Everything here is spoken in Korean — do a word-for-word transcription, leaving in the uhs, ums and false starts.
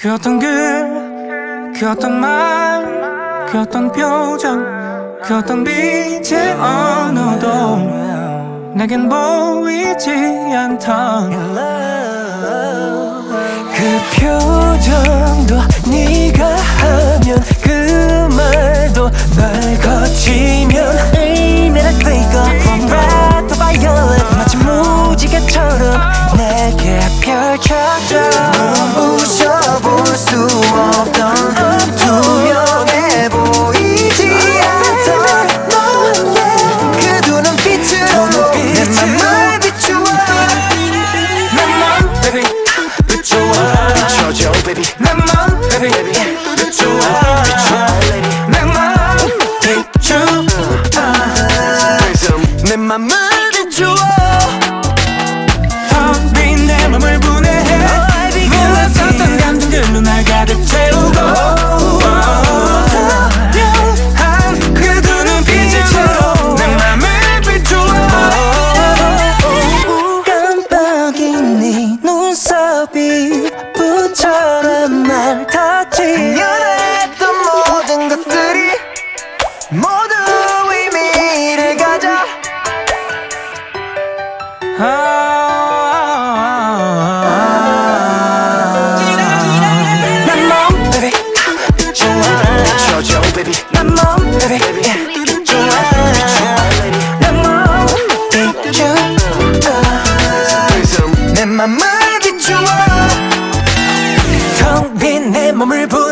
그 어떤 글, 그 어떤 말, 그 어떤 표정, 그 어떤 빛의 언어도 내겐 보이지 않던 그 표정도 네가 하면 그 말도 날 거치면 Amen I wake up from red to violet 마치 무지개처럼 내게 펼쳐져 부셔볼 수 없던 투명해 보이지 않던 너의 그 두 눈빛으로 내 맘을 비추어 내 맘 baby 비추어 비춰줘 baby 내 맘 baby 비추어 내 맘 비추어 내 맘을 비추어 텅 빈 내 맘을 분해해 몰랐었던 감정들로 날 가득 채우고 화려한 그 두 눈빛으로 내 맘을 비추어 깜빡인 네 눈썹이 불처럼 날 터치 당연했던 모든 것들이 모두 의미를 가져 내 몸 baby 비춰줘 baby 내 몸 baby 비추어 내 몸 비추어 내 맘을 비추어 텅 빈 내 몸을 부